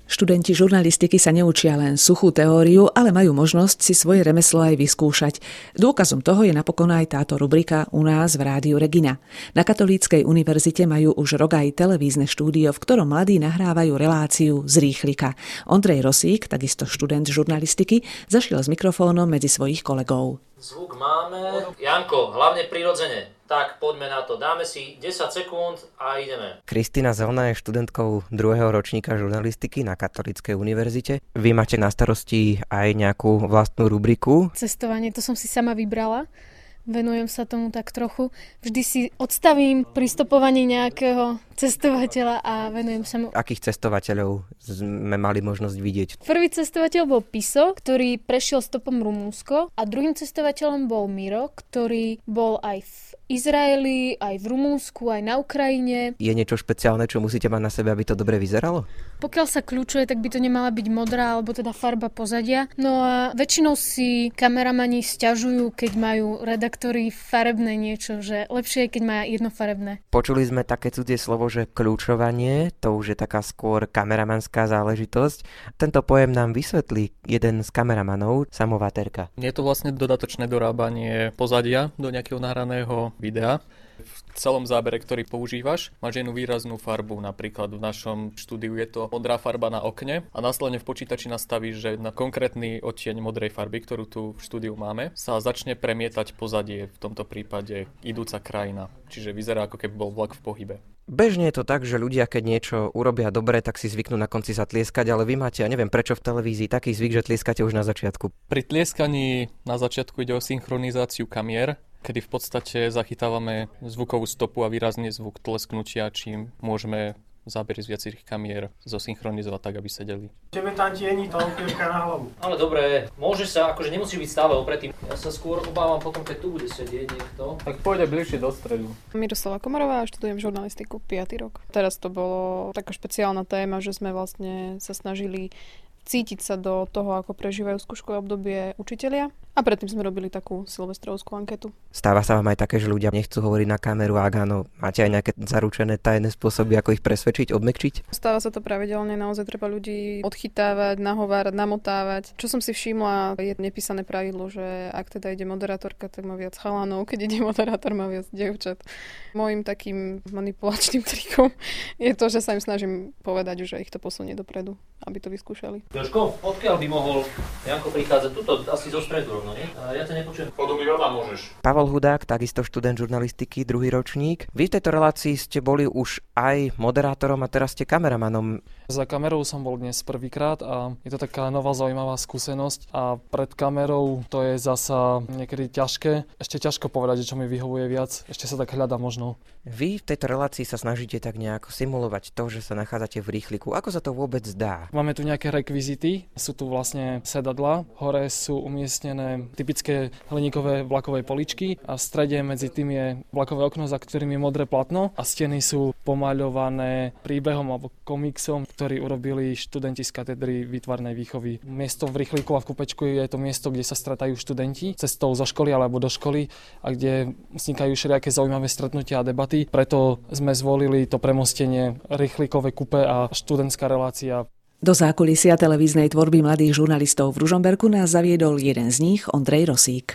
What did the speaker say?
Študenti žurnalistiky sa neučia len suchú teóriu, ale majú možnosť si svoje remeslo aj vyskúšať. Dôkazom toho je napokon aj táto rubrika u nás v Rádiu Regina. Na Katolíckej univerzite majú už rok aj televízne štúdio, v ktorom mladí nahrávajú reláciu z rýchlika. Ondrej Rosík, takisto študent žurnalistiky, zašiel s mikrofónom medzi svojich kolegov. Zvuk máme. Janko, hlavne prirodzene. Tak, poďme na to. Dáme si 10 sekúnd a ideme. Kristína Zelná je študentkou 2. ročníka žurnalistiky na Katolíckej univerzite. Vy máte na starosti aj nejakú vlastnú rubriku? Cestovanie, to som si sama vybrala. Venujem sa tomu tak trochu. Vždy si odstavím pri stopovaní nejakého cestovateľa a venujem sa mu. Akých cestovateľov sme mali možnosť vidieť? Prvý cestovateľ bol Piso, ktorý prešiel stopom Rumunsko, a druhým cestovateľom bol Miro, ktorý bol aj v Izraeli, aj v Rumunsku, aj na Ukrajine. Je niečo špeciálne, čo musíte mať na sebe, aby to dobre vyzeralo? Pokiaľ sa kľúčuje, tak by to nemala byť modrá alebo teda farba pozadia. No a väčšinou si kameramani sťažujú, keď majú redaktori farebné niečo, že lepšie je, keď má jednofarebné. Počuli sme také cudzie slovo, že kľúčovanie, to už je taká skôr kameramanská záležitosť. Tento pojem nám vysvetlí jeden z kameramanov, Samo Vaterka. Je to vlastne dodatočné dorábanie pozadia do nejakého nahraného videa. V celom zábere, ktorý používaš, máš jednu výraznú farbu. Napríklad v našom štúdiu je to modrá farba na okne a následne v počítači nastavíš, že na konkrétny odtieň modrej farby, ktorú tu v štúdiu máme, sa začne premietať pozadie, v tomto prípade idúca krajina. Čiže vyzerá, ako keby bol vlak v pohybe. Bežne je to tak, že ľudia, keď niečo urobia dobre, tak si zvyknú na konci zatlieskať, ale vy máte, ja neviem prečo v televízii, taký zvyk, že tlieskate už na začiatku. Pri tlieskaní na začiatku ide o synchronizáciu kamier, kedy v podstate zachytávame zvukovú stopu a výrazný zvuk tlesknutia, čím môžeme zábery z viacerých kamier zosynchronizovať tak, aby sedeli. Tebe tam tieni tá opievka na hlavu. Ale dobre, môže sa, akože nemusíš byť stále opretý. Ja sa skôr obávam potom, keď tu bude sedieť niekto. Tak pôjde bližšie do stredu. Miroslava Komarová, študujem žurnalistiku 5. rok. Teraz to bolo taká špeciálna téma, že sme vlastne sa snažili cítiť sa do toho, ako prežívajú skúškové obdobie učitelia. A predtým sme robili takú silvestrovskú anketu. Stáva sa vám aj také, že ľudia nechcú hovoriť na kameru, a áno, máte aj nejaké zaručené tajné spôsoby, ako ich presvedčiť, odmäkčiť? Stáva sa to pravidelne, naozaj treba ľudí odchytávať, nahovárať, namotávať. Čo som si všimla, je nepísané pravidlo, že ak teda ide moderátorka, tak má viac chalanov, keď ide moderátor, má viac dievčat. Mojím takým manipulačným trikom je to, že sa im snažím povedať, že ich to posunie dopredu, aby to vyskúšali. Jožko, odkiaľ by mohol Janko prichádzať? Tuto asi zo stredu. No, ja ťa nepočujem. Podobne môžeš. Pavel Hudák, takisto študent žurnalistiky, 2. ročník. Vy v tejto relácii ste boli už aj moderátorom a teraz ste kameramanom. Za kamerou som bol dnes prvýkrát a je to taká nová zaujímavá skúsenosť a pred kamerou to je zasa niekedy ťažké. Ešte ťažko povedať, čo mi vyhovuje viac. Ešte sa tak hľadá možno. Vy v tejto relácii sa snažíte tak nejako simulovať to, že sa nachádzate v rýchliku. Ako sa to vôbec dá? Máme tu nejaké rekvizity. Sú tu vlastne sedadlá. Hore sú umiestnené typické hliníkové vlakové poličky a v strede medzi tým je vlakové okno, za ktorým je modré platno a steny sú pomaľované príbehom alebo komiksom, ktorý urobili študenti z katedry výtvarnej výchovy. Miesto v rýchliku a v kúpečku je to miesto, kde sa stretajú študenti cestou zo školy alebo do školy a kde vznikajú všelijaké zaujímavé stretnutia a debaty. Preto sme zvolili to premostenie rýchlikové kupe a študentská relácia. Do zákulisia televíznej tvorby mladých žurnalistov v Ružomberku nás zaviedol jeden z nich, Ondrej Rosík.